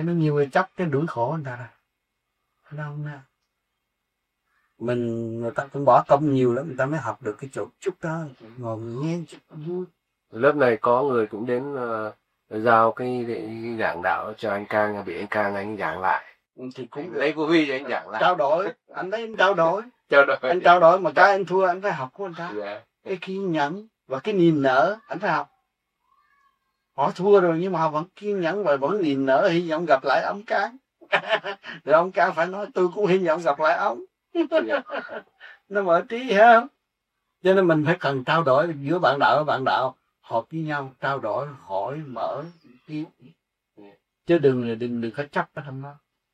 nó nhiều người chấp cái đuổi khổ người ta rồi. Đâu nè. Người ta cũng bỏ công nhiều lắm, người ta mới học được cái chỗ chút đó, ngồi nghe chút vui. Lớp này có người cũng đến giao cái giảng đạo cho anh Cang, bị anh Cang anh giảng lại. Thì cũng lấy của Huy anh giảng lại. Trao đổi, anh thấy anh trao đổi. Anh trao đổi mà cái anh thua anh phải học của anh ta. Yeah. Cái kiên nhẫn và cái niềm nở anh phải học. Họ thua rồi nhưng mà họ vẫn kiên nhẫn và vẫn niềm nở, hy vọng gặp lại ông Cang. Rồi ông Cang phải nói tôi cũng hy vọng gặp lại ông. Yeah. Nó mở trí ha. Cho nên mình phải cần trao đổi giữa bạn đạo và bạn đạo, họp với nhau trao đổi, hỏi mở ý. Chứ đừng có chấp ở trong đó.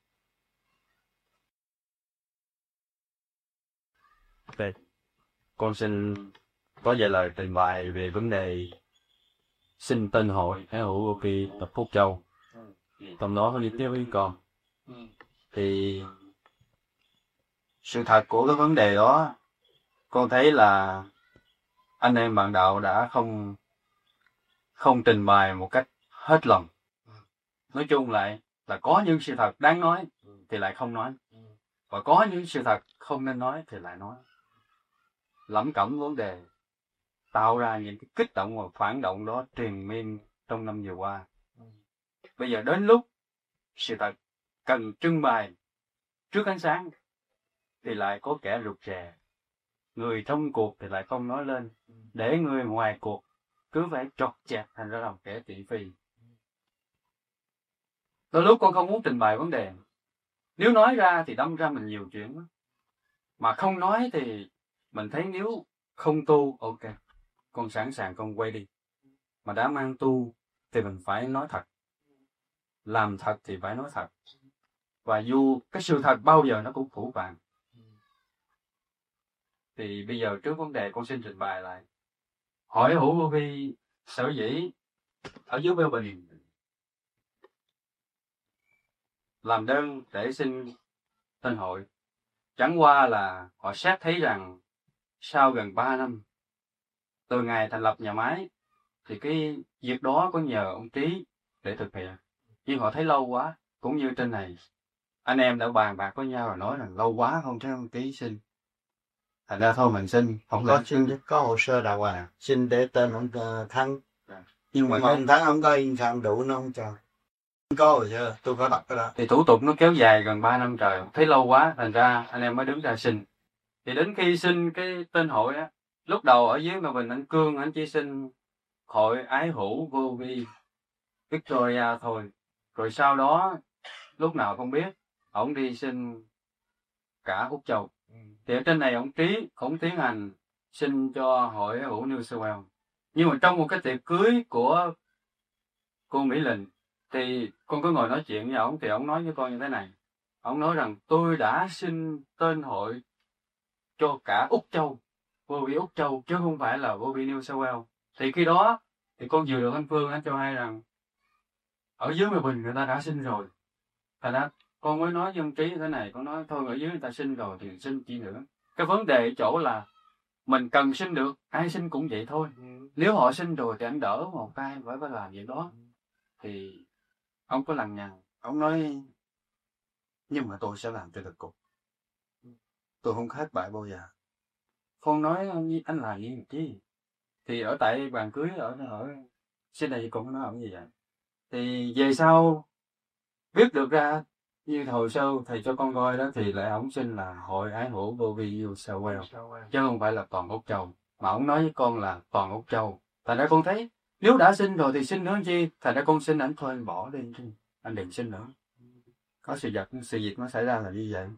Okay. Con xin có vài lời trình bày về vấn đề xin tên hội Ái Hữu Vô Vi tập Phúc Châu. Trong đó có đi tiếp với con. Thì sự thật của cái vấn đề đó, con thấy là anh em bạn đạo đã không trình bày một cách hết lòng. Nói chung lại là có những sự thật đáng nói thì lại không nói, và có những sự thật không nên nói thì lại nói. Lẩm cẩm vấn đề, tạo ra những cái kích động và phản động đó triền miên trong năm vừa qua. Bây giờ đến lúc sự thật cần trưng bày trước ánh sáng thì lại có kẻ rụt rè, người trong cuộc thì lại không nói lên, để người ngoài cuộc cứ phải chọt chẹt thành ra làm kẻ thị phi. Đôi lúc con không muốn trình bày vấn đề, nếu nói ra thì đâm ra mình nhiều chuyện, mà không nói thì mình thấy nếu không tu, ok, con sẵn sàng con quay đi. Mà đã mang tu thì mình phải nói thật, làm thật thì phải nói thật. Và dù cái sự thật bao giờ nó cũng phủ phàng. Thì bây giờ trước vấn đề con xin trình bày lại. Hỏi Hữu Vô Vi sở dĩ ở dưới Bêu Bình làm đơn để xin tên hội, chẳng qua là họ xét thấy rằng sau gần 3 năm từ ngày thành lập nhà máy thì cái việc đó có nhờ ông Trí để thực hiện, nhưng họ thấy lâu quá. Cũng như trên này anh em đã bàn bạc với nhau và nói rằng lâu quá không thấy ông Trí xin, thành ra thôi mình xin. Không có xin, có hồ sơ đàng hoàng, xin để tên ông Thắng. Nhưng mà ông Thắng không có in phạm đủ nó không cho. Có hồ sơ, tôi có đọc cái đó. Thì thủ tục nó kéo dài gần 3 năm trời, thấy lâu quá, thành ra anh em mới đứng ra xin. Thì đến khi xin cái tên hội á, lúc đầu ở dưới mà Bình anh Cương anh chỉ xin hội Ái Hữu Vô Vi Victoria thôi. Rồi sau đó lúc nào không biết, ổng đi xin cả Úc Châu. Thì ở trên này ổng Trí, ổng tiến hành xin cho hội Ái Hữu New South Wales. Nhưng mà trong một cái tiệc cưới của cô Mỹ Linh thì con có ngồi nói chuyện với ổng, thì ổng nói với con như thế này. Ổng nói rằng tôi đã xin tên hội cho cả Úc Châu, Vô Vi Úc Châu, chứ không phải là Vô Vi New South Wales. Thì khi đó thì con vừa được anh Phương anh cho hay rằng ở dưới Mỹ Bình người ta đã xin rồi. Thành ra con mới nói với ông Trí thế này, con nói thôi ở dưới người ta xin rồi thì xin chi nữa. Cái vấn đề chỗ là mình cần xin được, ai xin cũng vậy thôi. Nếu họ xin rồi thì anh đỡ một tay phải làm vậy đó. Thì ông có lằng nhằng, ông nói nhưng mà tôi sẽ làm cho được cục, tôi không thất bại bao giờ. Con nói anh làm gì chứ? Thì ở tại bàn cưới ở trên đây cũng nói ông như vậy. Thì về sau biết được ra như hồi sơ thầy cho con coi đó, thì lại ổng xin là hội Ái Hữu Vô Vi New South Wales, chứ không phải là toàn Úc Châu. Mà ổng nói với con là toàn Úc Châu. Thành ra con thấy nếu đã xin rồi thì xin nữa chi. Thành ra con xin ảnh thôi, anh bỏ đi, anh đừng xin nữa. Có sự việc nó xảy ra là như vậy.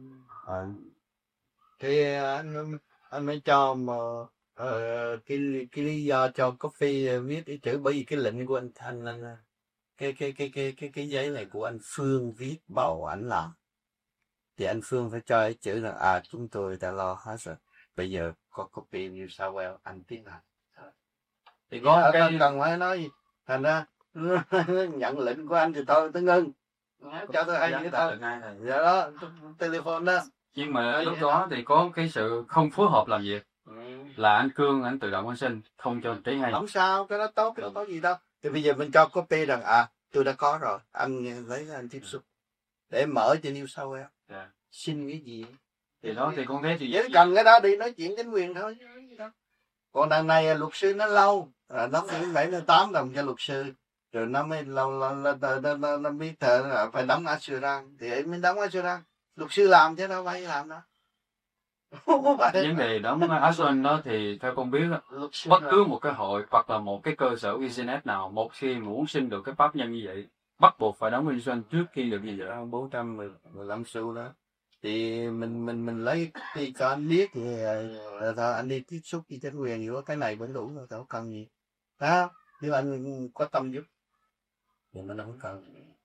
Thì anh mới cho mà cái lý do cho Coffee viết cái chữ, bởi vì cái lệnh của anh Thanh cái giấy này của anh Phương viết bảo ảnh làm, thì anh Phương phải cho cái chữ là chúng tôi đã lo hết rồi, bây giờ có Coffee New South Wales anh tiến hành. Thì có cái cần phải nói gì, thành ra nhận lệnh của anh thì thôi tôi ngưng, cho tôi hay vậy thôi. Dạ đó, telephone đó. Nhưng mà lúc đó thì có cái sự không phối hợp làm việc, là anh Cương anh tự động anh xin, không cho Trí hay. Không sao, cái đó tốt, cái đó tốt gì đâu. Thì bây giờ mình cho copy rằng tôi đã có rồi, anh lấy ra anh tiếp xúc để mở cho New South Wales. Dạ. Xin cái gì Thì đó thì con thấy thì chỉ cần cái đó đi nói chuyện chính quyền thôi. Còn đằng này luật sư nó lâu, nó phải nó 8 đồng cho luật sư, rồi nó mới lâu nó biết phải đóng assurance thì em mới đóng assurance, luật sư làm chứ đâu phải làm đâu. vấn đề đóng assurance đó thì theo con biết đó, bất cứ một cái hội hoặc là một cái cơ sở business nào một khi muốn xin được cái pháp nhân như vậy bắt buộc phải đóng insurance trước khi được gì vậy 415 xu đó. Thì mình lấy đi cho anh biết thì thôi anh đi tiếp xúc với chính quyền giữa cái này vẫn đủ rồi, đâu cần gì đó, nếu anh có tâm giúp thì mình không cần.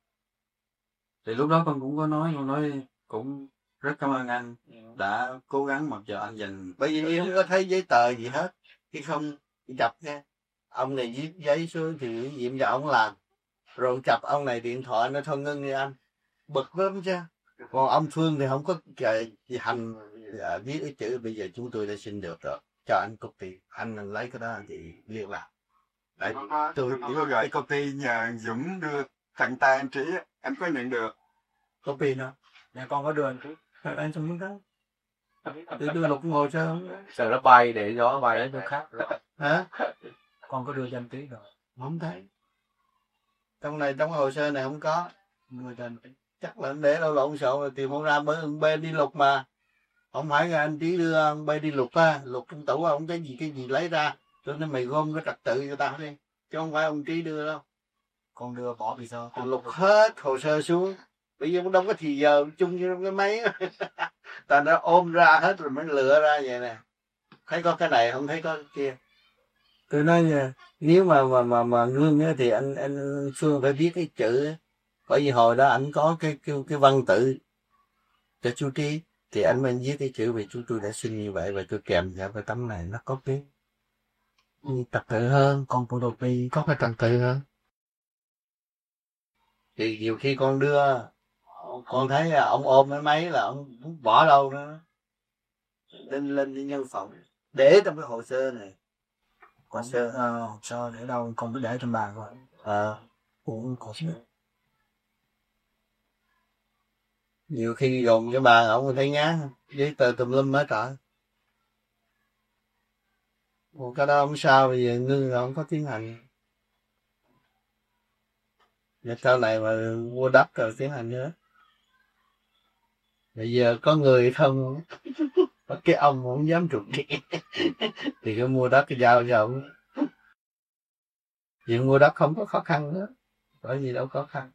Thì lúc đó con cũng có nói, con nói cũng rất cảm ơn anh đã cố gắng mặc cho anh dành, bởi vì không có thấy giấy tờ gì hết, khi không chập nha, ông này viết giấy xuống thì nhiệm cho ông làm, rồi chập ông này điện thoại nó thôi ngưng đi anh, bực lắm chứ. Còn ông Phương thì không có gì hành viết cái chữ bây giờ chúng tôi đã xin được rồi, cho anh copy, anh lấy cái đó thì liên lạc. Đấy, tôi chỉ có gửi copy nhờ Dũng đưa tận tay anh Trí, anh có nhận được Copy nó, nhà con có đưa anh Trí, anh không có tôi đưa lục ngồi sao sợ nó bay để gió bay đến chỗ khác rồi. hả? Con có đưa cho anh Trí rồi. Không thấy trong này, trong hồ sơ này không có, người ta chắc là anh để đâu lộn xộn rồi tìm không ra, bên đi lục mà không phải là anh Trí đưa ông bên đi lục á, lục trong tủ không cái gì lấy ra, cho nên mày gom cái trật tự cho tao đi, chứ không phải ông Trí đưa đâu. Con đưa bỏ vì sao? Con lục hết hồ sơ xuống, bây giờ cũng đâu có thì giờ chung như cái máy ta nó ôm ra hết rồi mới lựa ra vậy nè, thấy có cái này không thấy có cái kia. Tôi nói nha, nếu mà ngưng á thì anh Phương phải viết cái chữ, bởi vì hồi đó anh có cái văn tự cho chú Trí thì anh mới viết cái chữ về chúng tôi đã xin như vậy và tôi kèm theo cái tấm này, nó có cái trật tự hơn, con photocopy có cái trật tự hơn. Thì nhiều khi con đưa, con thấy là ông ôm cái máy là ông không bỏ đâu nữa, lên nhân phòng để trong cái hồ sơ này. Hồ sơ để đâu con cứ để trên bàn rồi. Cũng có chứ. Nhiều khi dùng cái bàn ông thấy ngán, giấy tờ tùm lum hết trời. Một cái đó không sao, bây giờ ngưng là không có tiến hành. Và sau này mà mua đất rồi tiến hành nữa. Bây giờ có người không, cái ông không dám trục điện thì cái mua đất cái giao cho ông. Chuyện mua đất không có khó khăn nữa, bởi vì đâu khó khăn.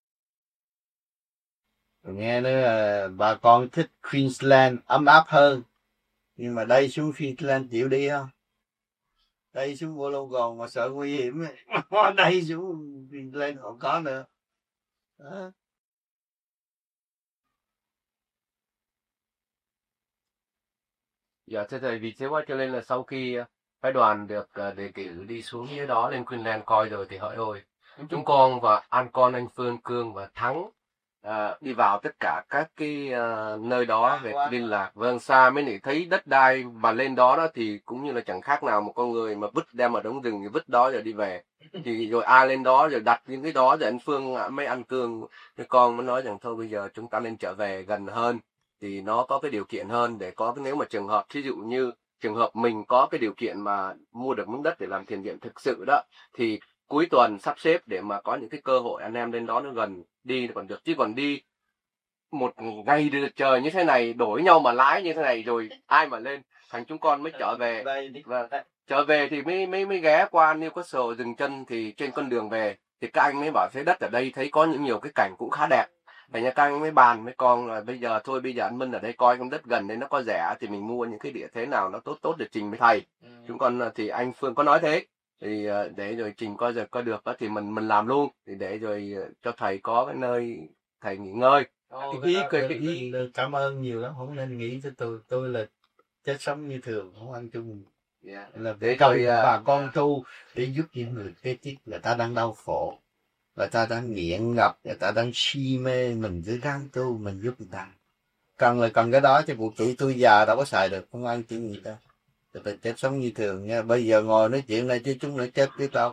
Rồi nghe nói là bà con thích Queensland ấm áp hơn, nhưng mà đây xuống Queensland chịu đi không? Đây xuống Wollongong mà sợ nguy hiểm đây xuống Queensland không có nữa đó. Dạ thưa thầy, vì thế quá cho nên là sau khi phái đoàn được đề cử đi xuống dưới đó lên Queensland coi rồi thì hỏi ôi, chúng con và anh con anh Phương Cương và Thắng đi vào tất cả các cái nơi đó về liên lạc. Vâng, xa mới để thấy đất đai mà lên đó đó thì cũng như là chẳng khác nào một con người mà vứt đem ở đống rừng thì vứt đó rồi đi về. Thì rồi ai lên đó rồi đặt những cái đó rồi anh Phương mấy anh Cương với con mới nói rằng thôi bây giờ chúng ta nên trở về gần hơn thì nó có cái điều kiện hơn để có cái, nếu mà trường hợp thí dụ như trường hợp mình có cái điều kiện mà mua được miếng đất để làm thiền viện thực sự đó thì cuối tuần sắp xếp để mà có những cái cơ hội anh em lên đó nó gần đi còn được, chứ còn đi một ngày trời như thế này đổi nhau mà lái như thế này rồi ai mà lên. Thành chúng con mới trở về và trở về thì mới ghé qua Newcastle dừng chân, thì trên con đường về thì các anh mới bảo thấy đất ở đây thấy có những nhiều cái cảnh cũng khá đẹp. Thành nhà các anh mới bàn với con là bây giờ thôi, bây giờ anh Minh ở đây coi con đất gần đây nó có rẻ thì mình mua những cái địa thế nào nó tốt để trình với thầy. Chúng con thì anh Phương có nói thế thì để rồi trình coi rồi coi được thì mình làm luôn, thì để rồi cho thầy có cái nơi thầy nghỉ ngơi. Cảm ơn nhiều lắm, không nên nghĩ cho tôi là chết sống như thường, không ăn chung. Là để rồi bà con tu để giúp những người kế tiếp, người ta đang đau khổ, người ta đang nghiện ngập, người ta đang si mê, mình cứ ráng tu mình giúp người ta. Cần là cần cái đó, chứ cuộc tuổi tôi già đâu có xài được, không ăn chuyện gì đâu. Phải chết sống như thường nha. Bây giờ ngồi nói chuyện này chứ chúng nó chết biết đâu.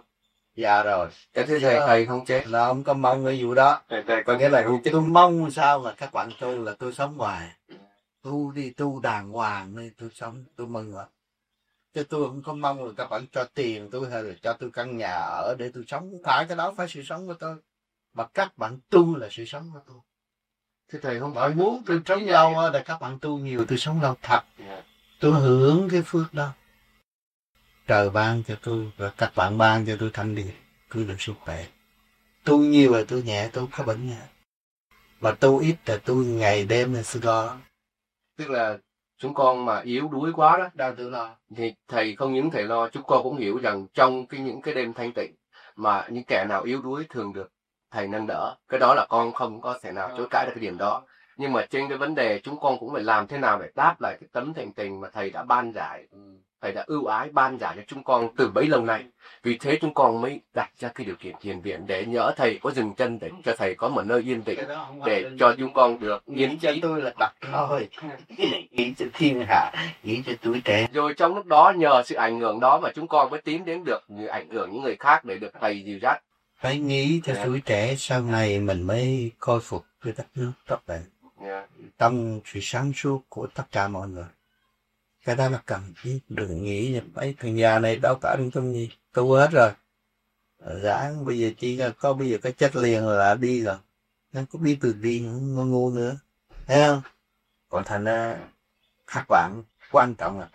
Dạ rồi. Cái thứ thầy không chết. Là không có mong cái vụ đó. Thầy Có nghĩa là tôi mong sao mà các bạn tôi là tôi sống ngoài. Tu đi tu đàng hoàng đi, tôi sống, tôi mừng rồi. Chứ tôi không có mong là các bạn cho tiền tôi hay là cho tôi căn nhà ở để tôi sống. Không phải cái đó phải sự sống của tôi. Mà các bạn tu là sự sống của tôi. Thế thầy không Bạn phải muốn tôi sống lâu á, để các bạn tu nhiều, tôi sống lâu thật. Tôi hưởng cái phước đó. Trời ban cho tôi và các bạn ban cho tôi thanh điệp, tôi được sức khỏe. Tu nhiều là tôi nhẹ, tôi không có bệnh nhẹ. Mà tu ít là tôi ngày đêm là tôi lo. Tức là chúng con mà yếu đuối quá đó, Đâu tôi lo. thì thầy không những thầy lo, chúng con cũng hiểu rằng trong những cái đêm thanh tịnh mà những kẻ nào yếu đuối thường được thầy nâng đỡ. Cái đó là con không có thể nào chối cãi được cái điểm đó. Nhưng mà trên cái vấn đề chúng con cũng phải làm thế nào để đáp lại cái tấm thành tình mà thầy đã ban giải, thầy đã ưu ái ban giải cho chúng con từ bấy lâu nay. Vì thế chúng con mới đặt ra cái điều kiện thiền viện để nhỡ thầy có dừng chân, để cho thầy có một nơi yên tĩnh để cho chúng con được Nghĩ cho tôi là đặt thôi. Nghĩ cho thiên hạ, nghĩ cho tuổi trẻ. Rồi trong lúc đó nhờ sự ảnh hưởng đó mà chúng con mới tiến đến được ảnh hưởng những người khác để được thầy dìu dắt. Phải nghĩ cho tuổi trẻ sau này mình mới khôi phục cái đất nước tốt đẹp. Trong sự sáng suốt của tất cả mọi người. Cái đó là cần thiết, đừng nghĩ mấy thằng già này đâu có ăn trong gì, tu hết rồi. Ráng bây giờ chỉ là có bây giờ cái chết liền là đi rồi. Nên có biết từ đi ngu nữa. Thấy không? Còn thành ra các bạn quan trọng là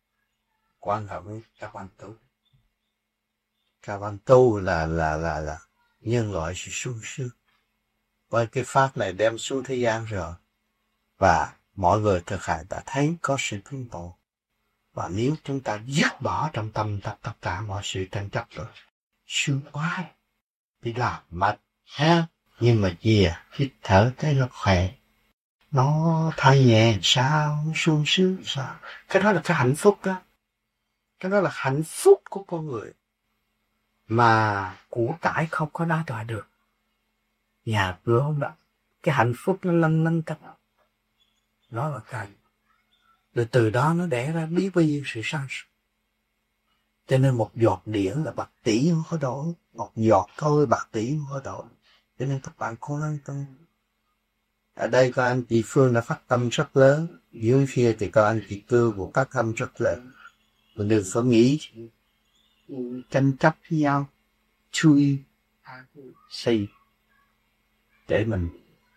các bạn tu. Các bạn tu là nhân loại sự sung sướng. Với cái pháp này đem xuống thế gian rồi. Và mọi người thực hành đã thấy có sự tiến bộ. Và nếu chúng ta dứt bỏ trong tâm tất cả mọi sự tranh chấp rồi, sướng quá, đi làm mệt, ha. Nhưng mà gì hít thở thấy nó khỏe, nó thay nhẹ sao, sung sướng sao. Cái đó là cái hạnh phúc đó. Cái đó là hạnh phúc của con người. Mà của cải không có đa tọa được. Nhà cửa không đó. Cái hạnh phúc nó lân lân cách. Đó là cái. Rồi từ đó nó đẻ ra biết bao nhiêu sự sáng suốt. Cho nên một giọt điển là bạc tỷ không có đổi. Một giọt thôi bạc tỷ không có đổi. Cho nên các bạn cố gắng tu. Ở đây có anh chị Phương đã phát tâm rất lớn. Dưới phía thì có anh chị Cương cũng phát tâm rất lớn. Mình đừng có nghĩ tranh chấp với nhau. Chui xây. Để mình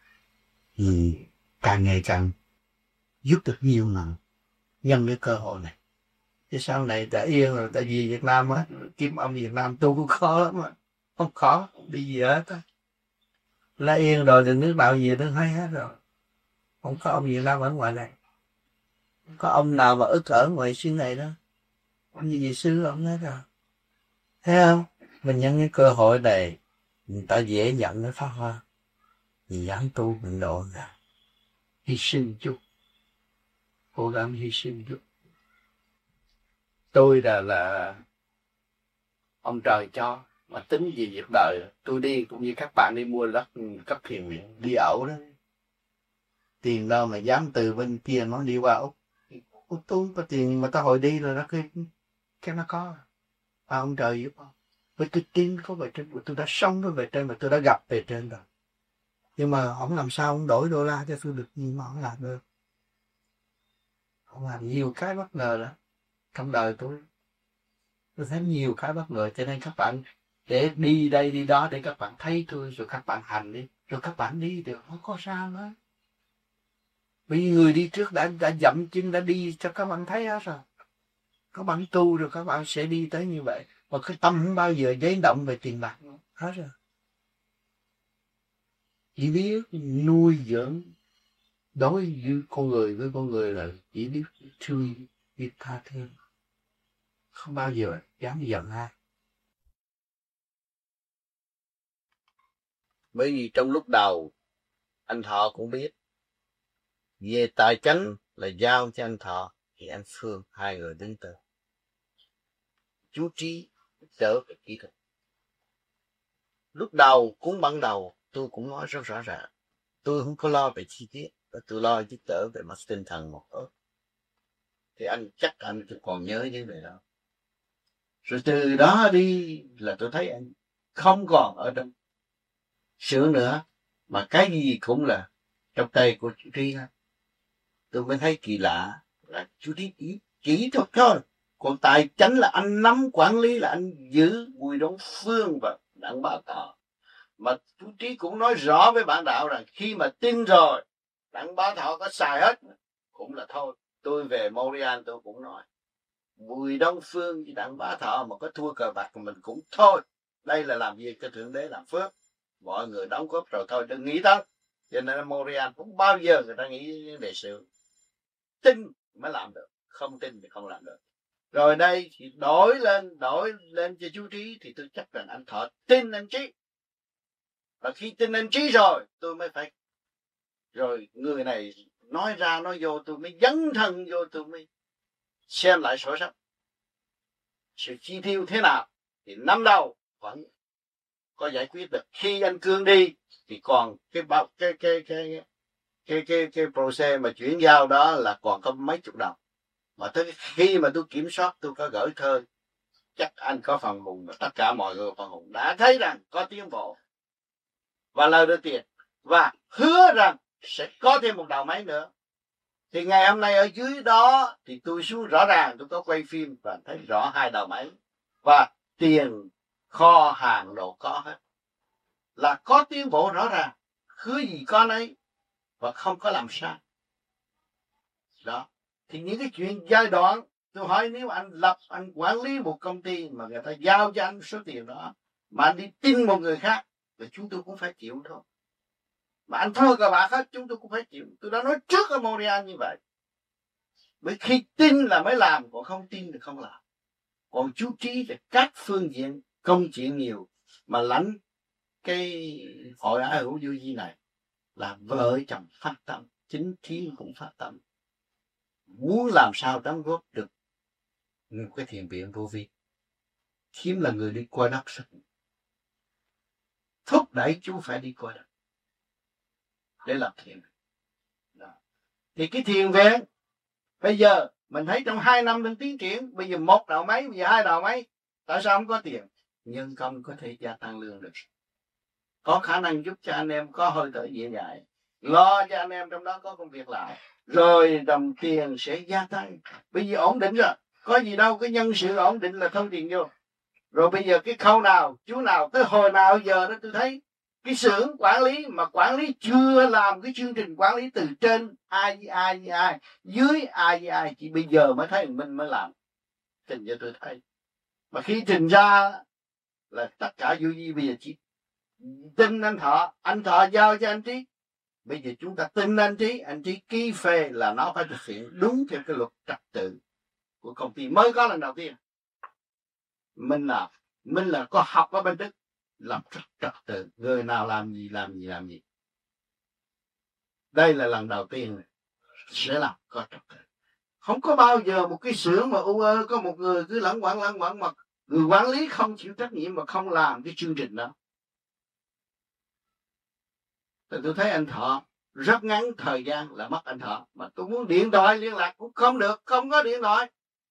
càng ngày càng giúp được nhiều người nhân cái cơ hội này. Chứ sau này đã yên rồi, tại vì Việt Nam á, kiếm ông Việt Nam tu cũng khó lắm á. Không khó, đi gì hết á. Lá yên rồi thì nước nào gì nước hay hết rồi. Không có ông Việt Nam ở ngoài này. Không có ông nào mà ức ở ngoài xứ này đó. Ông như vậy xứ ông hết rồi. Thấy không? Mình nhân cái cơ hội này, người ta dễ nhận cái pháp hoa. Mình dám tu mình độ ra. Hy sinh chút. Cố gắng hy sinh chút. Tôi là ông trời cho. Mà tính gì việc đời. Tôi đi cũng như các bạn đi mua đất cấp thiền viện. Đi ẩu đó. Tiền đâu mà dám từ bên kia nó đi qua Úc. Tôi có tiền mà ta hồi đi rồi đó. Cái nó có. Mà ông trời giúp không? Với tôi tin có về trên. Tôi đã sống với về trên. Mà tôi đã gặp về trên rồi. Nhưng mà ông làm sao ông đổi đô la cho tôi được gì mà ông làm được. Ông làm nhiều cái bất ngờ đó. Trong đời tôi thấy nhiều cái bất ngờ. Cho nên các bạn để đi đây đi đó để các bạn thấy tôi. Rồi các bạn hành đi. Rồi các bạn đi được. Không có sao nữa. Vì người đi trước đã dậm chân đã đi cho các bạn thấy hết rồi. Các bạn tu rồi các bạn sẽ đi tới như vậy. Và cái tâm không bao giờ giấy động về tiền bạc hết rồi. Chỉ biết nuôi dưỡng đối với con người là chỉ biết thương, biết tha thứ. Không bao giờ dám giận ai. Bởi vì trong lúc đầu anh Thọ cũng biết về tài chánh là giao cho anh Thọ thì anh Phương hai người đứng từ chú trí đỡ về kỹ thuật. Lúc đầu cũng ban đầu tôi cũng nói rất rõ ràng, tôi không có lo về chi tiết, tôi lo giúp đỡ về mặt tinh thần một tốt. Thì anh chắc anh còn nhớ như vậy đó. Rồi từ đó đi là tôi thấy anh không còn ở trong xưởng nữa, mà cái gì cũng là trong tay của chú Trí hết. Tôi mới thấy kỳ lạ là chú Trí chỉ thôi. Còn tài chánh là anh nắm quản lý, là anh giữ Bùi Đông Phương và Đặng Bá Thọ. Mà chú Trí cũng nói rõ với bạn đạo rằng khi mà tin rồi, Đặng Bá Thọ có xài hết cũng là thôi. Tôi về Montreal tôi cũng nói Bùi Đông Phương với Đặng Bá Thọ mà có thua cờ bạc mình cũng thôi. Đây là làm việc cho Thượng Đế làm phước. Mọi người đóng góp rồi thôi đừng nghĩ tới. Cho nên ở Montreal cũng bao giờ người ta nghĩ về sự tin mới làm được, không tin thì không làm được. Rồi đây thì đổi lên cho chú Trí thì tôi chắc rằng anh Thọ tin anh Trí. Và khi tin anh Trí rồi tôi mới phải, rồi người này nói ra nói vô tôi mới dấn thân vô, tôi mới xem lại sổ sách sự chi tiêu thế nào. Thì năm đầu vẫn có giải quyết được. Khi anh Cương đi thì còn cái process mà chuyển giao đó là còn có mấy chục đồng. Mà tới khi mà tôi kiểm soát, tôi có gửi thơ, chắc anh có phần hùng và tất cả mọi người phần hùng đã thấy rằng có tiến bộ và lời đưa tiền và hứa rằng sẽ có thêm một đầu máy nữa. Thì ngày hôm nay ở dưới đó thì tôi xuống rõ ràng, tôi có quay phim và thấy rõ 2 đầu máy và tiền kho hàng đồ có hết, là có tiến bộ rõ ràng, hứa gì có nấy và không có làm sai. Đó thì những cái chuyện giai đoạn, tôi hỏi nếu anh quản lý một công ty mà người ta giao cho anh số tiền đó mà anh đi tin một người khác thì chúng tôi cũng phải chịu thôi. Mà anh thua cờ bạc hết chúng tôi cũng phải chịu. Tôi đã nói trước ở Montreal như vậy. Bởi khi tin là mới làm, còn không tin thì không làm. Còn chú Trí về các phương diện công chuyện nhiều, mà lãnh cái hội ái hữu vô vi này là vợ chồng phát tâm, chính Thiến cũng phát tâm, muốn làm sao đóng góp được một cái thiền viện vô vi. Thiến là người đi qua đất rất thúc đẩy chú phải đi qua đất để làm thiền. Đó. Thì cái thiền viện bây giờ mình thấy trong 2 năm đang tiến triển, bây giờ 1 đầu máy, bây giờ 2 đầu máy. Tại sao không có tiền? Nhân công có thể gia tăng lương được, có khả năng giúp cho anh em có hơi thở dễ dãi, lo cho anh em trong đó có công việc làm, rồi đồng tiền sẽ gia tăng. Bây giờ ổn định rồi, có gì đâu, cái nhân sự ổn định là thông tiền vô. Rồi bây giờ cái khâu nào, chú nào tới hồi nào giờ đó tôi thấy cái xưởng quản lý mà quản lý chưa làm cái chương trình quản lý từ trên ai dưới ai, chỉ bây giờ mới thấy mình mới làm trình cho tôi thấy. Mà khi trình ra là tất cả vô vi bây giờ chỉ tin anh Thọ giao cho anh Trí. Bây giờ chúng ta tin anh Trí ký phê là nó phải thực hiện đúng theo cái luật trật tự của công ty mới có lần đầu tiên. Mình là có học ở bên Đức, làm trật tự, người nào làm gì. Đây là lần đầu tiên này, sẽ làm có trật tự. Không có bao giờ một cái xưởng mà có một người cứ lẳng quẩn mà người quản lý không chịu trách nhiệm mà không làm cái chương trình đó. Thì tôi thấy anh Thọ rất ngắn thời gian là mất anh Thọ, mà tôi muốn điện thoại liên lạc cũng không được, không có điện thoại.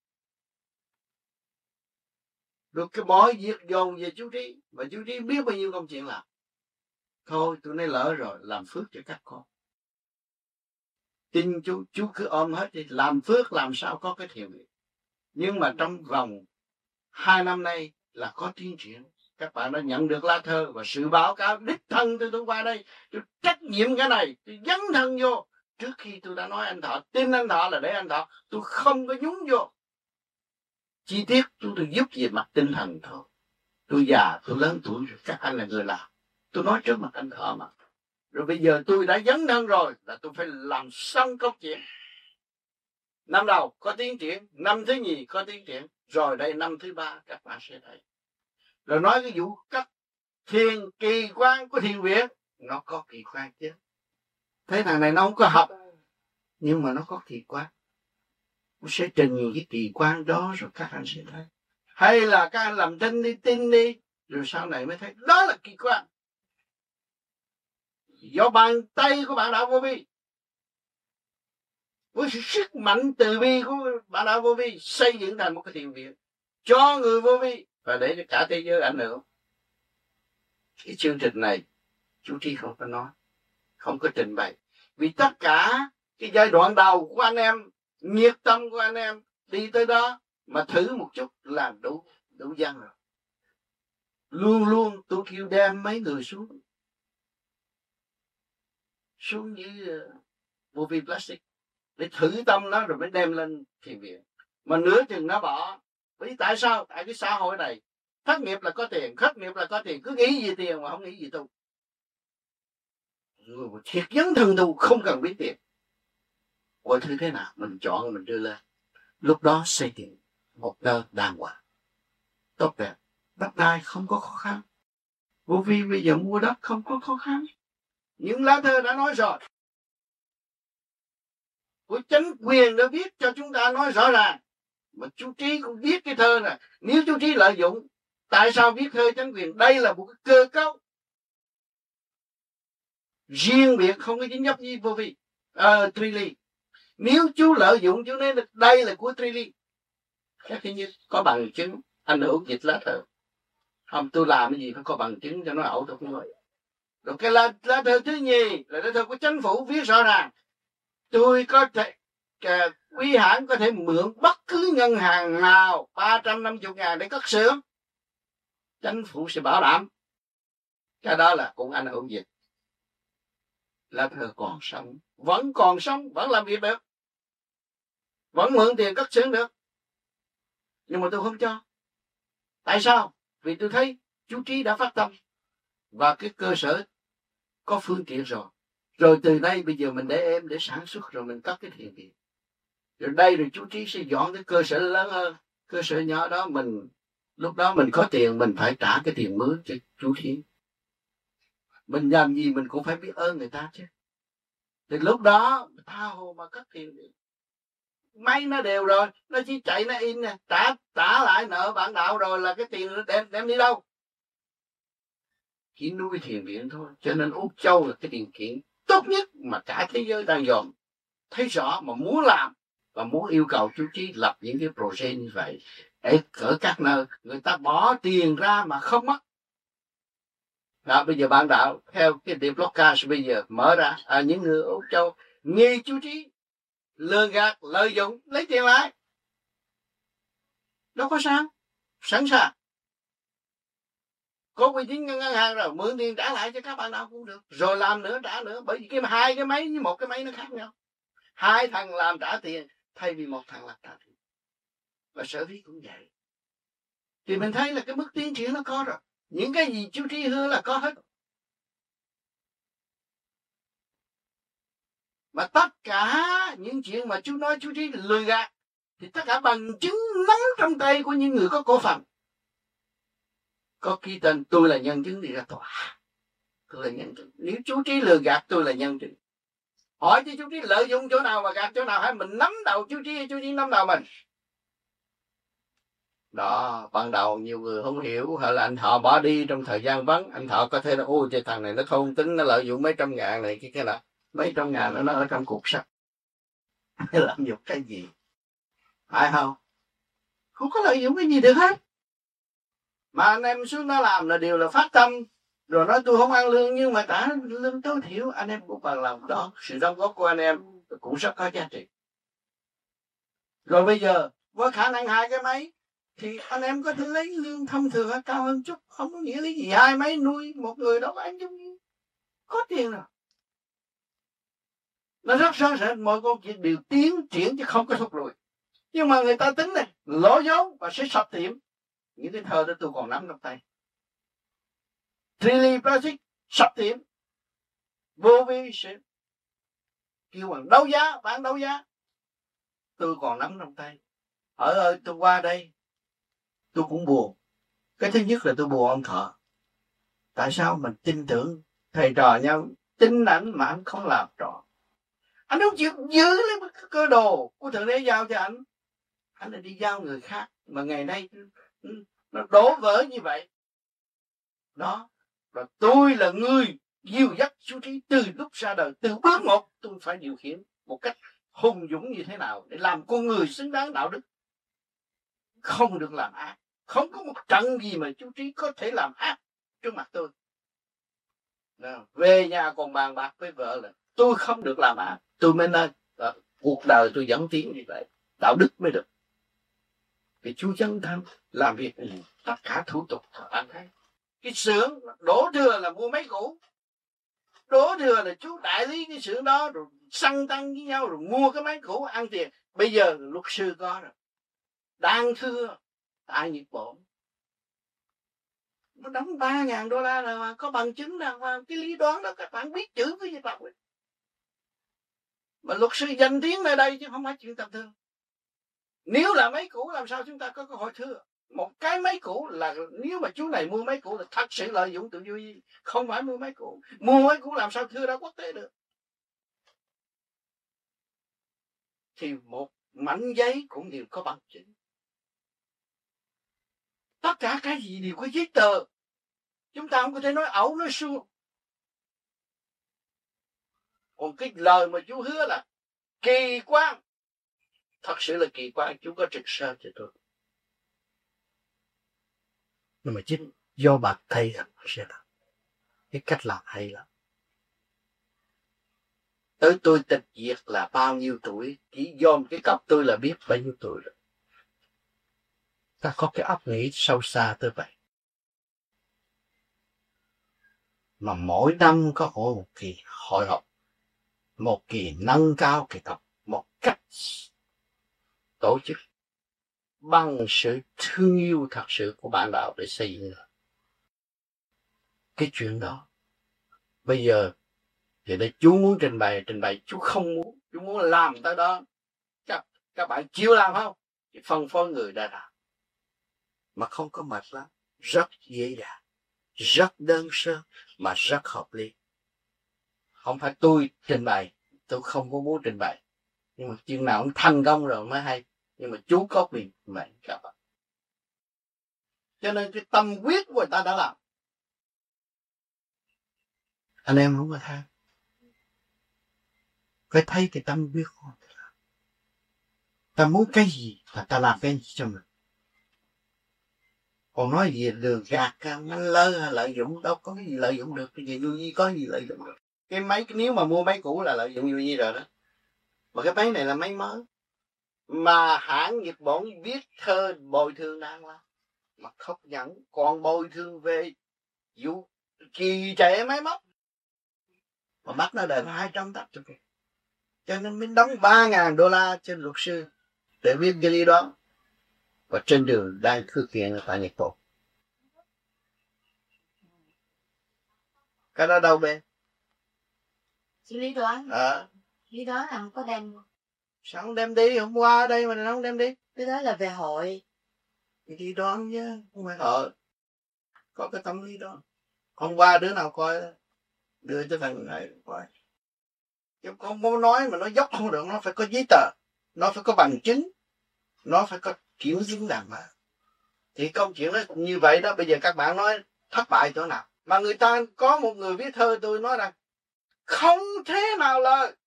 Rồi cái mọi việc dồn về chú Trí, mà chú Trí biết bao nhiêu công chuyện làm. Thôi tôi nói lỡ rồi, làm phước cho các con. Tin chú cứ ôm hết đi, làm phước làm sao có cái thiền viện. Nhưng mà trong vòng 2 năm nay là có tiến triển. Các bạn đã nhận được lá thơ và sự báo cáo đích thân tôi qua đây. Tôi trách nhiệm cái này, tôi dấn thân vô. Trước khi tôi đã nói anh Thọ, tin anh Thọ là để anh Thọ, tôi không có nhúng vô chi tiết, tôi giúp về mặt tinh thần thôi. Tôi già, tôi lớn tuổi rồi, các anh là người làm. Tôi nói trước mặt anh Thọ mà. Rồi bây giờ tôi đã dấn thân rồi, là tôi phải làm xong công chuyện. Năm đầu có tiến triển, năm thứ nhì có tiến triển, rồi đây năm thứ 3 các bạn sẽ thấy. Rồi nói cái vụ cấp thiền kỳ quan của thiền viện, nó có kỳ quan chứ. Thế thằng này nó không có học, nhưng mà nó có kỳ quan. Nó sẽ trình cái kỳ quan đó rồi các anh sẽ thấy. Hay là các anh làm tin đi, rồi sau này mới thấy đó là kỳ quan. Do bàn tay của bạn đạo vô vi, với sự sức mạnh từ bi của bạn đạo vô vi xây dựng thành một cái thiền viện, cho người vô vi và để cho cả thế giới ảnh hưởng. Cái chương trình này chú trí không có nói, không có trình bày, vì tất cả cái giai đoạn đầu của anh em, nhiệt tâm của anh em đi tới đó mà thử một chút là đủ dân rồi. Luôn luôn tôi kêu đem mấy người xuống dưới vô vi plastic để thử tâm nó rồi mới đem lên thiền viện. Mà nửa chừng nó bỏ. Vì tại sao? Tại cái xã hội này thất nghiệp là có tiền, khất nghiệp là có tiền, cứ nghĩ gì tiền mà không nghĩ gì tu. Người thiệt vấn thần tu không cần biết tiền. Mọi thứ thế nào mình chọn mình đưa lên. Lúc đó xây tiền một nơi đàng hoàng, tốt đẹp. Đất đai không có khó khăn. Vô vi bây giờ mua đất không có khó khăn. Những lá thơ đã nói rồi. Của chính quyền đã viết cho chúng ta nói rõ ràng. Mà chú Trí cũng viết cái thơ này. Nếu chú Trí lợi dụng, tại sao viết thơ chính quyền? Đây là một cái cơ cấu riêng biệt, không có dính dấp gì vô vi. Tri-ly. Nếu chú lợi dụng, chú nói đây là của Tri-ly. Cái thứ nhất có bằng chứng anh hữu dịch lá thơ. Không, tôi làm cái gì phải có bằng chứng cho nó ẩu tôi không nói. Rồi cái lá thơ thứ nhì là lá thơ của chính phủ viết rõ ràng. Tôi có thể, quý hãng có thể mượn bất cứ ngân hàng nào 350.000 để cất xưởng. Chính phủ sẽ bảo đảm. Cái đó là cũng anh hữu dịch. Lá thơ còn sống, vẫn làm việc được, vẫn mượn tiền cất xưởng được. Nhưng mà tôi không cho. Tại sao? Vì tôi thấy chú Trí đã phát tâm và cái cơ sở có phương tiện rồi. Rồi từ đây bây giờ mình để em để sản xuất rồi mình cất cái thiền viện. Rồi đây rồi chú Trí sẽ dọn cái cơ sở lớn hơn. Cơ sở nhỏ đó mình lúc đó mình có tiền mình phải trả cái tiền mướn cho chú Trí. Mình làm gì mình cũng phải biết ơn người ta chứ. Thì lúc đó tha hồ mà cất thiền viện. Máy nó đều rồi, nó chỉ chạy nó in nè, trả lại nợ bạn đạo rồi là cái tiền đem đi đâu? Chỉ nuôi thiền viện thôi. Cho nên Úc Châu là cái điều kiện tốt nhất mà cả thế giới đang dòm. Thấy rõ mà muốn làm và muốn yêu cầu chú Trí lập những cái project như vậy ở các nơi người ta bỏ tiền ra mà không mất. Đó, bây giờ bạn đạo theo cái tiệm podcast bây giờ mở ra những người Úc Châu nghe chú Trí lừa gạt lợi dụng lấy tiền lại, đâu có sao, sẵn sàng có uy tín ngân hàng rồi mượn tiền trả lại cho các bạn nào cũng được, rồi làm nữa trả nữa, bởi vì hai cái máy với một cái máy nó khác nhau, hai thằng làm trả tiền thay vì một thằng làm trả tiền. Và sở phí cũng vậy. Thì mình thấy là cái bước tiến triển nó có rồi, những cái gì chú Trí hứa là có hết. Mà tất cả những chuyện mà chú nói chú Trí lừa gạt thì tất cả bằng chứng nắm trong tay của những người có cổ phần. Có ký tên tôi là nhân chứng đi ra tòa. Tôi là nhân chứng. Nếu chú Trí lừa gạt tôi là nhân chứng. Hỏi chứ chú Trí lợi dụng chỗ nào mà gạt chỗ nào, hay mình nắm đầu chú Trí hay chú Trí nắm đầu mình? Đó, ban đầu nhiều người không hiểu, hay là anh Thọ bỏ đi trong thời gian vắng, anh Thọ có thể là ôi trời thằng này nó thôn tính, nó lợi dụng mấy trăm ngàn này cái là mấy trăm ngàn nó ở trong cục sắt. Làm dụng cái gì? Phải không? Không có lợi dụng cái gì được hết. Mà anh em xuống nó làm là điều là phát tâm. Rồi nói tôi không ăn lương nhưng mà trả lương tối thiểu, anh em cũng bằng lòng đó. Sự đóng góp của anh em cũng rất có giá trị. Rồi bây giờ với khả năng hai cái máy thì anh em có thể lấy lương thông thường cao hơn chút. Không có nghĩa lý gì hai máy nuôi một người đâu, anh giống như có tiền rồi. Nó rất rõ rệt, mọi câu chuyện đều tiến triển chứ không có thúc lùi. Nhưng mà người ta tính này, lỗ vốn và sẽ sập tiệm. Những cái thơ đó tôi còn nắm trong tay. Tri-ly Plastic sập tiệm. Vô vi sẽ kêu bằng đấu giá, bán đấu giá. Tôi còn nắm trong tay. Tôi qua đây, tôi cũng buồn. Cái thứ nhất là tôi buồn ông Thọ. Tại sao mình tin tưởng thầy trò nhau, tin ảnh mà anh không làm trò. Anh không chịu giữ lấy cơ đồ của Thượng Đế giao cho anh. Anh lại đi giao người khác. Mà ngày nay nó đổ vỡ như vậy. Đó. Rồi tôi là người dìu dắt chú Trí từ lúc ra đời. Từ bước một tôi phải điều khiển một cách hùng dũng như thế nào để làm con người xứng đáng đạo đức. không được làm ác. Không có một trận gì mà chú Trí có thể làm ác trước mặt tôi. Về nhà còn bàn bạc với vợ là tôi không được làm ác. Tôi mới nói cuộc đời tôi dẫn tiến như vậy, đạo đức mới được. Vì chú Chấn Thanh làm việc tất cả thủ tục anh thấy. Cái xưởng đổ thừa là mua máy cũ, đổ thừa là chú đại lý cái xưởng đó rồi xăng tăng với nhau rồi mua cái máy cũ ăn tiền. Bây giờ luật sư có rồi, đang thưa tại Nhật Bản, nó đóng $3.000 là mà có bằng chứng đàng hoàng. Cái lý đoán đó các bạn biết chữ với dân tộc ấy. Mà luật sư danh tiếng nơi đây chứ không phải chuyện tầm thường. Nếu là máy cũ làm sao chúng ta có cơ hội thưa? Một cái máy cũ là nếu mà chú này mua máy cũ là thật sự lợi dụng tự do, không phải mua máy cũ. Mua máy cũ làm sao thưa ra quốc tế được? Thì một mảnh giấy cũng đều có bằng chứng. Tất cả cái gì đều có giấy tờ. Chúng ta không có thể nói ẩu nói suông. Còn cái lời mà chú hứa là kỳ quan, thật sự là kỳ quan. Chú có trực sơ cho tôi. Nhưng mà chính do bà thầy sẽ làm. Cái cách làm hay lắm. Tới tôi tịch diệt là bao nhiêu tuổi, chỉ do cái cấp tôi là biết bao nhiêu tuổi rồi. Ta có cái óc nghĩ sâu xa tới vậy. Mà mỗi năm có một kỳ hội họp, một kỳ nâng cao kỳ học, một cách tổ chức bằng sự thương yêu thật sự của bạn đạo để xây dựng cái chuyện đó. Bây giờ thì để chú muốn trình bày chú không muốn, chú muốn làm tới đó. Các bạn chịu làm không? Thì phân phối người đã làm. Mà không có mệt lắm, rất dễ dàng, rất đơn sơ mà rất hợp lý. Không phải tôi trình bày, tôi không có muốn trình bày. Nhưng mà chuyện nào cũng thành công rồi mới hay. Nhưng mà chú có quyền mệnh các bạn. Cho nên cái tâm huyết của người ta đã làm. Anh em không có tha. Phải thấy cái tâm huyết của người ta. Ta muốn cái gì là ta làm cái gì cho mình. Còn nói gì lừa gạt, lợi dụng, đâu có cái gì lợi dụng được. Cái gì vô vi có gì lợi dụng được. Cái máy, nếu mà mua máy cũ là lợi dụng vô vi rồi đó. Mà cái máy này là máy mới. Mà hãng Nhật Bản viết thơ bồi thường đang qua. Mà không nhận, còn bồi thường về vụ trì trệ máy móc. Mà bắt nó đền 280 triệu. Cho nên mới đóng $3.000 trên luật sư để viết cái lý đó. Và trên đường đang khởi kiện ở tại Nhật Bản. Cái đó đâu bên? Chị lý đoán. Lý đoán là không có đem. Sao không đem đi? Hôm qua ở đây mà nó không đem đi. Cái đó là về hội. Thì đi đoán chứ, không phải hội. Có cái tâm lý đó. Hôm qua đứa nào coi đó, đưa cho thằng này coi. Chứ không có nói mà nó dốc không được, nó phải có giấy tờ, nó phải có bằng chứng, nó phải có kiểm chứng đàng hoàng. Thì công chuyện nó cũng như vậy đó. Bây giờ các bạn nói thất bại chỗ nào? Mà người ta có một người viết thơ tôi nói rằng không thế nào lời.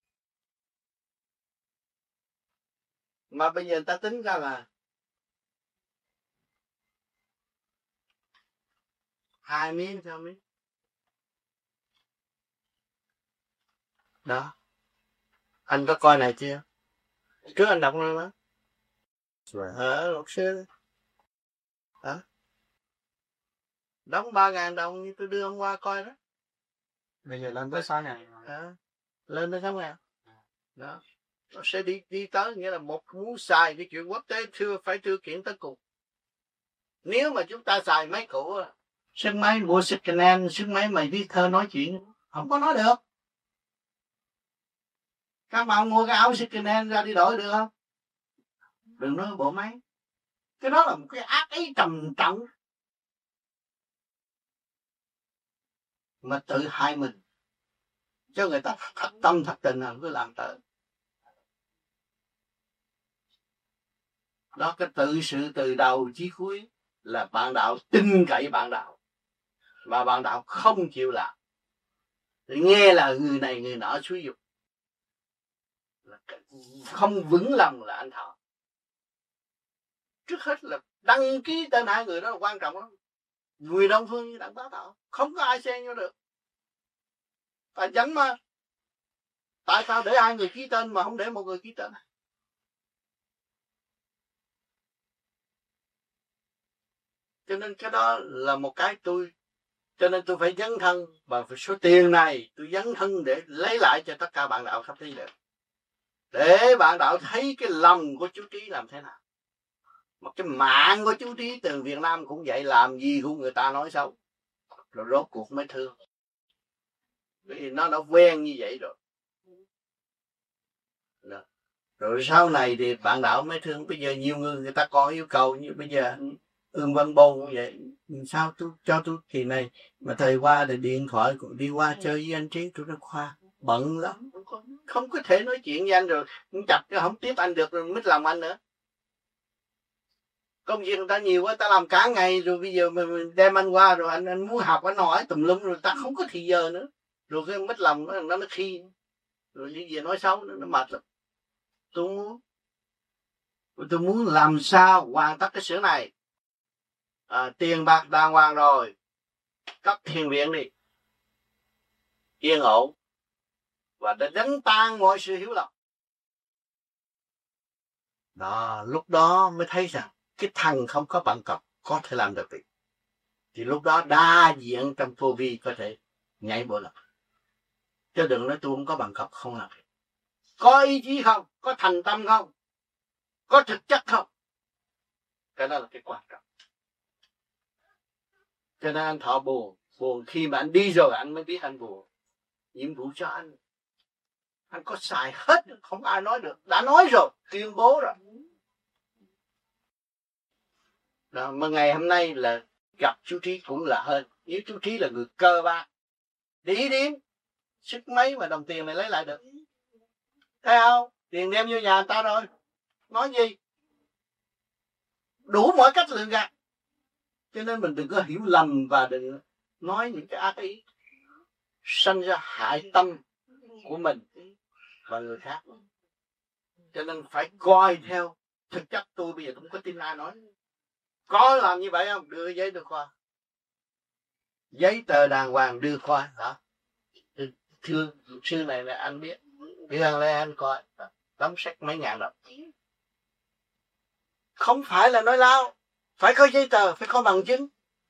Mà bây giờ người ta tính ra là 2 miếng sao miếng. Đó. Anh có coi này chưa? Trước anh đọc rồi đó. Luật sư. Hả? Đóng 3.000 đồng như tôi đưa hôm qua coi đó. Bây giờ lên tới 6.000. Lên tới 6.000. Đó. Nó sẽ đi tới, nghĩa là một muốn xài cái chuyện quốc tế phải thư kiện tới cùng. Nếu mà chúng ta xài máy cũ, sức máy mua second hand, sức máy mày viết thơ nói chuyện, không có nói được. Các bạn mua cái áo second hand ra đi đổi được không? Đừng nói bộ máy. Cái đó là một cái ác ý trầm trọng. Mà tự hại mình. Cho người ta thật tâm thật tình là cứ làm tới. Đó, cái tự sự từ đầu chí cuối là bạn đạo tin cậy bạn đạo. Mà bạn đạo không chịu làm. Thì nghe là người này người nọ xúi dục. Không vững lòng là anh Thọ. trước hết là đăng ký tên hai người đó là quan trọng lắm. Người Đông Phương như Đặng Bá Thọ không có ai xen vô được. Tài chánh mà. Tại sao để hai người ký tên mà không để một người ký tên? Cho nên cái đó là một cái cho nên tôi phải dấn thân, và số tiền này tôi dấn thân để lấy lại cho tất cả bạn đạo khắp thế giới, để bạn đạo thấy cái lòng của chú Trí làm thế nào. Một cái mạng của chú Trí từ Việt Nam cũng vậy, làm gì cũng người ta nói xấu, rồi rốt cuộc mới thương, vì nó đã quen như vậy rồi. Rồi sau này thì bạn đạo mới thương. Bây giờ nhiều người ta có yêu cầu như bây giờ Ưng Văn Bồn như vậy, sao cho tôi kỳ này mà thời qua thì điện thoại cũng đi qua chơi với anh Trí. Tôi nói Khoa bận lắm, không có thể nói chuyện với anh, rồi chặt không tiếp anh được, rồi mít lòng anh nữa. Công việc người ta nhiều quá, ta làm cả ngày, rồi bây giờ mình đem anh qua, rồi anh muốn học, anh hỏi tùm lum, rồi ta không có thì giờ nữa, rồi cái mít lòng nó khi, rồi những gì nói xấu nó mệt lắm. Tôi muốn làm sao hoàn tất cái xưởng này. Tiền bạc đàng hoàng rồi, cấp thiền viện đi, yên ổn, và đã đánh tan mọi sự hiếu lòng. Đó, lúc đó mới thấy rằng cái thằng không có bằng cấp có thể làm được việc. Thì lúc đó đa diện trong vô vi có thể nhảy bộ lập. Chứ đừng nói tôi không có bằng cấp không làm việc. Có ý chí không? Có thành tâm không? Có thực chất không? Cái đó là cái quan trọng. Cho nên anh Thọ buồn khi mà anh đi rồi anh mới biết anh buồn. Nhiệm vụ cho anh có xài hết, không ai nói được. Đã nói rồi, tuyên bố rồi. Đó, mà ngày hôm nay là gặp chú Trí cũng là hơn. Nếu chú Trí là người cơ bạc, đi điếm, sức mấy mà đồng tiền này lấy lại được. Thấy không? Tiền đem vô nhà người ta rồi. Nói gì? Đủ mọi cách lường gạt. Cho nên mình đừng có hiểu lầm và đừng nói những cái ác ý sanh ra hại tâm của mình và người khác. Cho nên phải coi theo thực chất. Tôi bây giờ cũng có tin ai nói. Có làm như vậy không? Đưa giấy đưa Khoa. Giấy tờ đàng hoàng đưa Khoa. Đó. Thưa luật sư này là anh biết. Bây giờ là anh coi. Tấm sách mấy ngàn đồng. Không phải là nói láo. Phải có giấy tờ, phải có bằng chứng.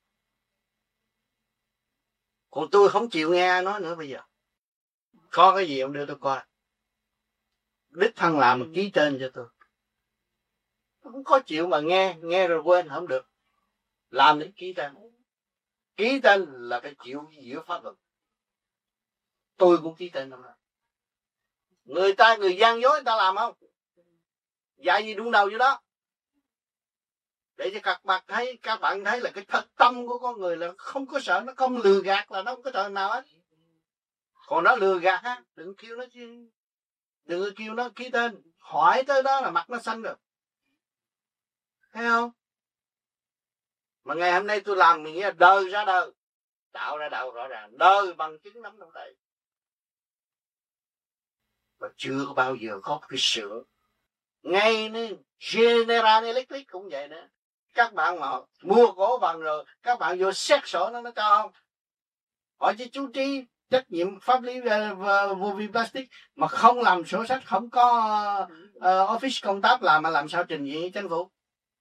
Còn tôi không chịu nghe ai nói nữa bây giờ. Có cái gì ông đưa tôi coi. Đích thân làm một ký tên cho tôi. Không có chịu mà nghe rồi quên không được. Làm để ký tên. Ký tên là cái chịu giữa pháp luật. Tôi cũng ký tên đâu đó. Người gian dối người ta làm không? Dạy gì đúng đầu vô đó. Để cho các bạn thấy là cái thật tâm của con người là không có sợ, nó không lừa gạt là nó không có sợ nào hết. Còn nó lừa gạt á, đừng kêu nó ký tên, hỏi tới đó là mặt nó xanh rồi. Thấy không? Mà ngày hôm nay tôi làm mình nghĩa là đời ra đời, tạo ra đạo rõ ràng, đời bằng chứng nắm trong tay. Và chưa có bao giờ có cái sự ngay nên General Electric cũng vậy nữa. Các bạn mà mua cổ phần rồi, các bạn vô xét sổ nó cho không? Hỏi chứ chú Trí trách nhiệm pháp lý vô vi plastic mà không làm sổ sách, không có office công tác làm mà làm sao trình diện với chính phủ?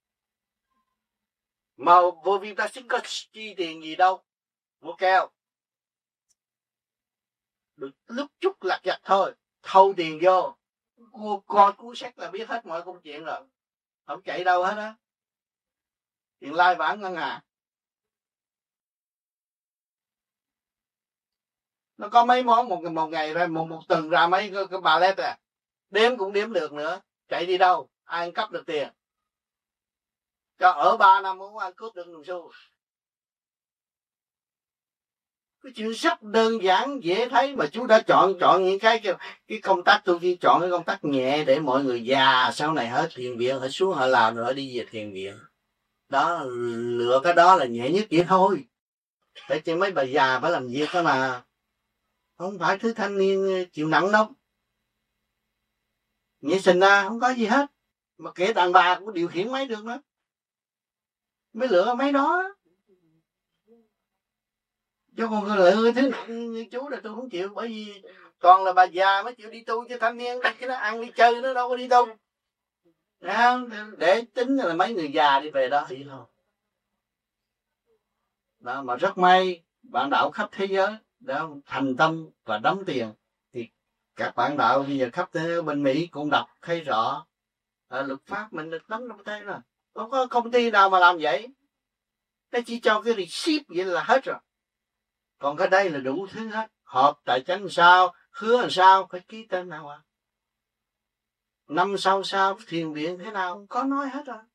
Mà vô vi plastic có chi tiền gì đâu, mua keo. Được lúc chút lặt vặt thôi, thâu tiền vô, coi cuốn sách là biết hết mọi công chuyện rồi, không chạy đâu hết á. Tiền lai vãng ngân hàng. Nó có mấy món một ngày ra, một tuần ra mấy cái bà lét à. Đếm cũng đếm được nữa. Chạy đi đâu? Ai ăn cắp được tiền? Cho ở 3 năm không ăn cướp được đồng xu. Cái chuyện rất đơn giản, dễ thấy mà chú đã chọn những cái công tác tôi chỉ chọn cái công tác nhẹ để mọi người già sau này hết thiền viện, hết xuống họ làm rồi đi về thiền viện. Đó, lựa cái đó là nhẹ nhất vậy thôi. Để cho mấy bà già phải làm việc đó mà. Không phải thứ thanh niên chịu nặng đâu. Nhẹ sinh ra không có gì hết. Mà kể đàn bà cũng điều khiển máy được nữa. mới lựa mấy đó. Chứ còn lựa thứ như chú là tôi không chịu, bởi vì toàn là bà già mới chịu đi tu, chứ thanh niên cái nó ăn đi chơi nó đâu có đi tu. Để tính là mấy người già đi về đó thì thôi. Đó, mà rất may bạn đạo khắp thế giới đã thành tâm và đóng tiền, thì các bạn đạo bây giờ khắp thế giới bên Mỹ cũng đọc thấy rõ luật pháp mình được đóng trong tay rồi. Không có công ty nào mà làm vậy. Nó chỉ cho cái receipt vậy là hết rồi. Còn cái đây là đủ thứ hết. Họp tài chánh sao, hứa làm sao, phải ký tên nào à. Năm sau sao, thiền viện thế nào, có nói hết rồi.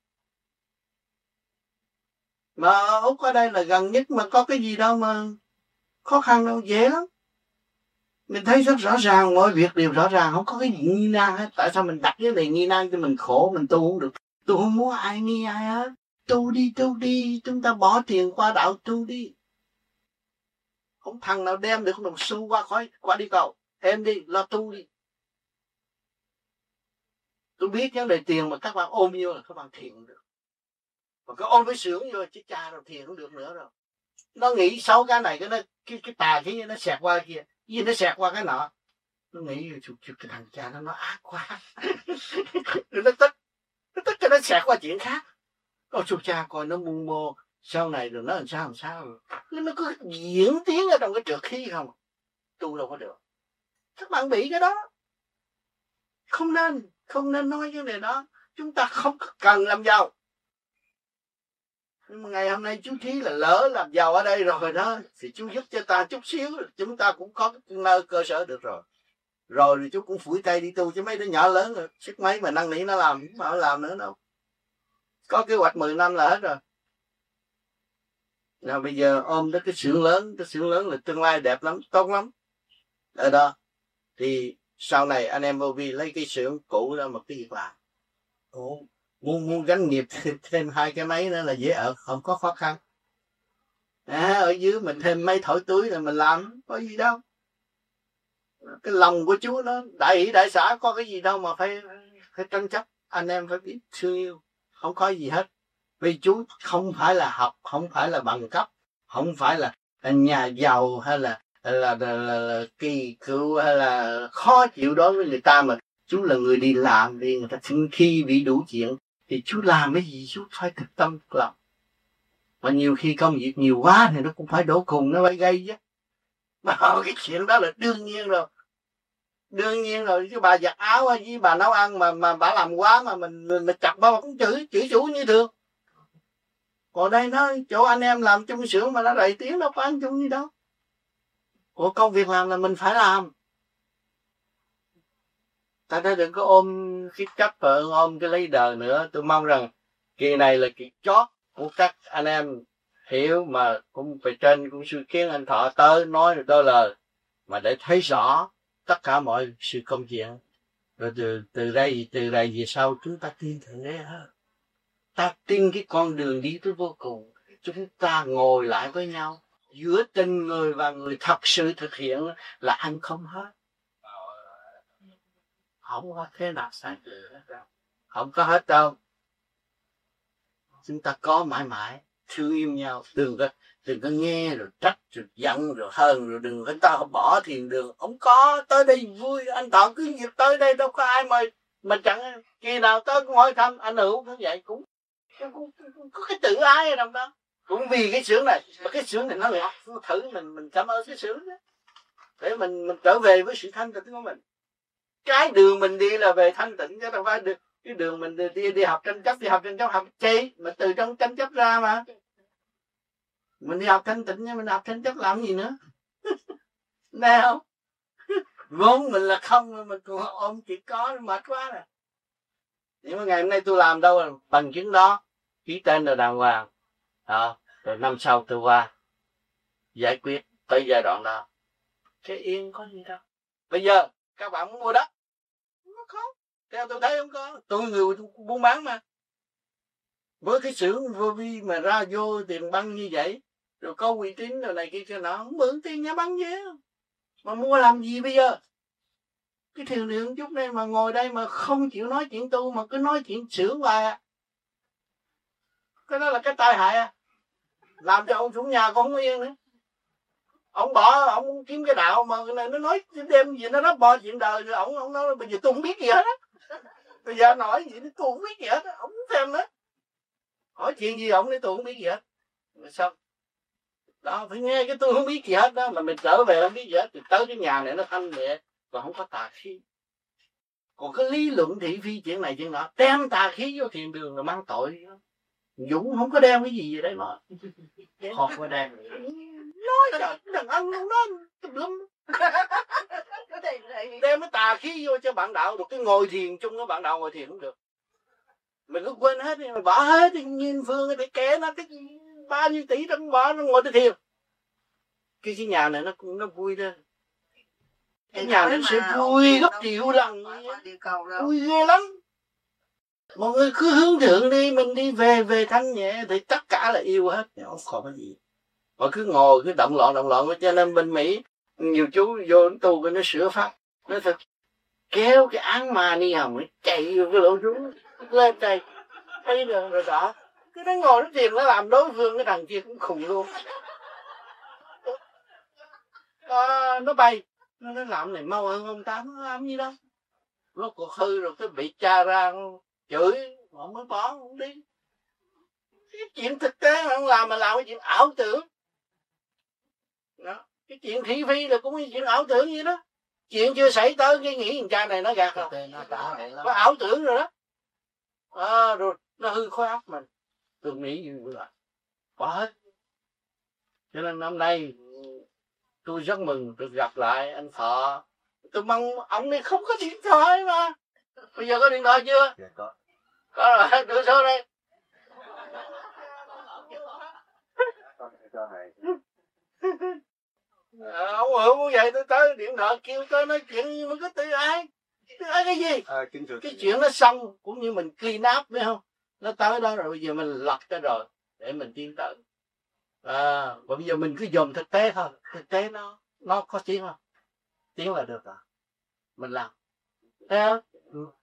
Mà Úc ở đây là gần nhất mà có cái gì đâu mà khó khăn đâu, dễ lắm. Mình thấy rất rõ ràng, mọi việc đều rõ ràng, không có cái gì nghi nan hết. Tại sao mình đặt cái này nghi nan cho mình khổ, mình tu không được. Tôi không muốn ai nghi ai hết. Tu đi, chúng ta bỏ tiền qua đạo tu đi. Không thằng nào đem được đồng xu qua đi cầu. Em đi, lo tu đi. Tôi biết vấn đề tiền mà các bạn ôm vô là các bạn thiền được. Mà cứ ôm với sướng vô, chứ cha rồi thiền không được nữa rồi. Nó nghĩ xấu cái này, cái tà khí nó xẹt qua kia, gì nó xẹt qua cái nọ. Nó nghĩ chụp cái thằng cha nó ác quá. Nó tức cho nó xẹt qua chuyện khác. Ôi chụp cha coi nó mưu mô, sau này rồi nó làm sao. Nó cứ diễn tiến ở trong cái trượt khí không. Tu đâu có được. Các bạn bị cái đó. Không nên nói cái này đó. Chúng ta không cần làm giàu. Nhưng mà ngày hôm nay chú Thí là lỡ làm giàu ở đây rồi đó, thì chú giúp cho ta chút xíu, chúng ta cũng có nơi cơ sở được rồi. Rồi chú cũng phủi tay đi tu, chứ mấy đứa nhỏ lớn rồi, sức mấy mà năn nỉ nó làm, mà nó làm nữa đâu. Có kế hoạch 10 năm là hết rồi. Nào bây giờ ôm tới cái xưởng lớn là tương lai đẹp lắm, tốt lắm. Ở đó thì sau này anh em vô vi lấy cái xưởng cũ ra một cái việc làm. Muốn gánh nghiệp thêm 2 cái máy nữa là dễ ở, không có khó khăn. Ở dưới mình thêm máy thổi túi là mình làm, có gì đâu. Cái lòng của chú nó đại hỷ đại xã, có cái gì đâu mà phải tranh chấp. Anh em phải biết thương yêu, không có gì hết. Vì chú không phải là học, không phải là bằng cấp, không phải là nhà giàu hay là kỳ cựu hay là khó chịu đối với người ta, mà chú là người đi làm đi, người ta khi bị đủ chuyện thì chú làm cái gì chú phải thực tâm làm. Mà nhiều khi công việc nhiều quá thì nó cũng phải đổ cùng, nó phải gây chứ. Mà cái chuyện đó là đương nhiên rồi, chứ bà giặt áo với bà nấu ăn mà bà làm quá mà mình chặt bà cũng chửi chủ như thường. Còn đây nó chỗ anh em làm trong xưởng mà nó đầy tiếng đâu có ăn chung gì đâu. Của công việc làm là mình phải làm. Ta đã đừng có ôm cái chấp và ôm cái lấy đời nữa. Tôi mong rằng kỳ này là kỳ chót của các anh em hiểu, mà cũng về trên cũng sư kiến anh Thọ tới nói được đôi lời mà để thấy rõ tất cả mọi sự công chuyện. Rồi từ đây về sau chúng ta tin thượng đế hơn. Ta tin cái con đường đi tới vô cùng. Chúng ta ngồi lại với nhau, giữa tình người và người thật sự thực hiện là ăn không hết. Không có thế nào sai được. Không có hết đâu. Chúng ta có mãi mãi thương yêu nhau. Đừng có nghe rồi trách rồi giận rồi hơn, rồi đừng có ta bỏ thiền đường. Không có, tới đây vui. Anh Thọ cứ việc tới đây đâu có ai mà chẳng khi nào tới cũng hỏi thăm. Anh Hữu cũng vậy, cũng có cái tự ái ở trong đó. Cũng vì cái xưởng này, mà cái xưởng này nó lại thử mình cảm ơn cái xưởng đó, để mình trở về với sự thanh tịnh của mình. Cái đường mình đi là về thanh tịnh, chứ đâu phải được cái đường mình đi học tranh chấp, học chi mà từ trong tranh chấp ra mà. Mình đi học thanh tịnh nhưng mình học tranh chấp làm gì nữa. Nghe không? Vốn mình là không, mình còn ôm chỉ có, mệt quá nè. Nhưng mà ngày hôm nay tôi làm đâu là bằng chứng đó, ký tên là đàng hoàng. Rồi năm sau tôi qua giải quyết tới giai đoạn đó. Cái yên có gì đâu. Bây giờ các bạn muốn mua đất, nó không. Theo tôi thấy không có. Tôi người buôn bán mà. Với cái xưởng vô vi mà ra vô tiền băng như vậy, rồi có uy tín rồi này kia cho nó, không mượn tiền nhà băng vậy. Mà mua làm gì bây giờ? Cái thiền đường chút này mà ngồi đây mà không chịu nói chuyện tu, mà cứ nói chuyện xưởng hoài à. Cái đó là cái tai hại à. Làm cho ông xuống nhà con không yên nữa. Ông bỏ, ông kiếm cái đạo mà cái này nó nói đêm gì nó bỏ chuyện đời rồi ông nói bây giờ tôi không biết gì hết á. Bây giờ nói gì tôi không biết gì hết á, ông xem đó. Hỏi chuyện gì ông nói tôi không biết gì hết. Rồi sao? Đó, phải nghe cái tôi không biết gì hết đó, mà mình trở về không biết gì hết thì tới cái nhà này nó thanh nhẹ và không có tà khí. Còn cái lý luận thị phi chuyện này chuyện nọ, đem tà khí vô thiền đường là mang tội. Dũng không có đem cái gì về đây mà Không có đem. nói trời, đàn ông nó tùm lum. Đem cái tà khí vô cho bạn đạo được, cái ngồi thiền chung với bạn đạo ngồi thiền cũng được. Mình cứ quên hết đi, mình bỏ hết đi, nhìn Phương để kể nó cái bao nhiêu tỷ trong bỏ nó ngồi tới thiền. Cái nhà này nó vui lên. Cái nhà này sẽ vui gấp triệu lần. Vui ghê lắm. Mọi người cứ hướng thượng đi, mình đi về thanh nhẹ thì tất cả là yêu hết, không còn cái gì. Mà cứ ngồi cứ động loạn cho nên bên Mỹ nhiều chú vô tu cái nó sửa pháp, nó thật kéo cái án ma ni hồng nó chạy vô cái lỗ chú lên đây thấy được rồi đó. Cứ nó ngồi nó tìm nó làm đối phương cái thằng kia cũng khùng luôn. Nó bay nó làm này mau hơn ông Tám, nó làm gì đâu. Nó còn hư rồi cái bị cha ra chửi họ mới bỏ không đi. Cái chuyện thực tế mà không làm mà làm cái chuyện ảo tưởng đó. Cái chuyện thị phi là cũng cái chuyện ảo tưởng vậy đó. Chuyện chưa xảy tới cái nghĩ thằng cha này nó gạt rồi có ảo tưởng rồi đó. Rồi nó hư khối óc mình. Tôi nghĩ như vậy bỏ hết. Cho nên năm nay tôi rất mừng được gặp lại anh Thọ. Tôi mong ông này không có điện thoại mà. Bây giờ có điện thoại chưa? Dạ có. Có rồi, đưa số đây. Ông hưởng như vậy tôi tới điện thoại kêu tôi nói chuyện mà có từ ai? Từ ai cái gì? Cái chuyện nó xong cũng như mình clean up phải không? Nó tới đó rồi bây giờ mình lật cái rồi để mình tiến tới. Và bây giờ mình cứ dùng thực tế thôi. Thực tế nó có tiến không? Tiến là được rồi. Mình làm. Thấy không?